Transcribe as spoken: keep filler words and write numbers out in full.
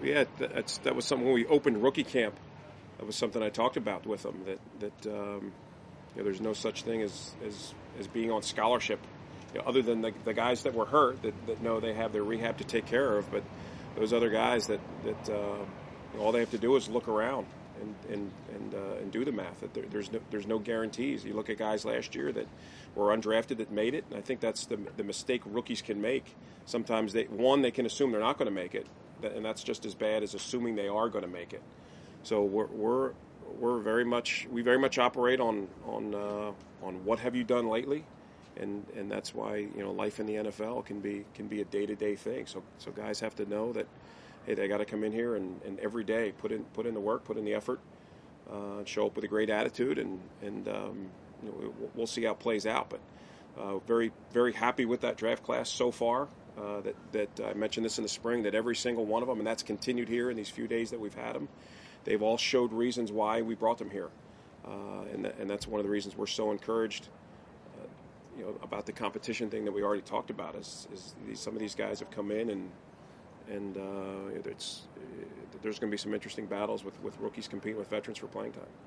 Yeah, that's that was something when we opened rookie camp. That was something I talked about with them. That that um, you know, there's no such thing as as, as being on scholarship, you know, other than the, the guys that were hurt that, that know they have their rehab to take care of. But those other guys that that uh, you know, all they have to do is look around and and and, uh, and do the math. That there, there's no there's no guarantees. You look at guys last year that were undrafted that made it, and I think that's the the mistake rookies can make. Sometimes they one they can assume they're not going to make it, and that's just as bad as assuming they are going to make it. So we're we're we're very much we very much operate on on uh, on what have you done lately, and and that's why you know life in the N F L can be can be a day to day thing. So so guys have to know that hey, they got to come in here and, and every day put in put in the work, put in the effort, uh, show up with a great attitude, and and um, you know, we'll see how it plays out. But uh, very very happy with that draft class so far. Uh, that that I mentioned this in the spring, that every single one of them, and that's continued here in these few days that we've had them. They've all showed reasons why we brought them here, uh, and th- and that's one of the reasons we're so encouraged, uh, you know, about the competition thing that we already talked about. Is, is these, some of these guys have come in and and uh, it's, there's going to be some interesting battles with, with rookies competing with veterans for playing time.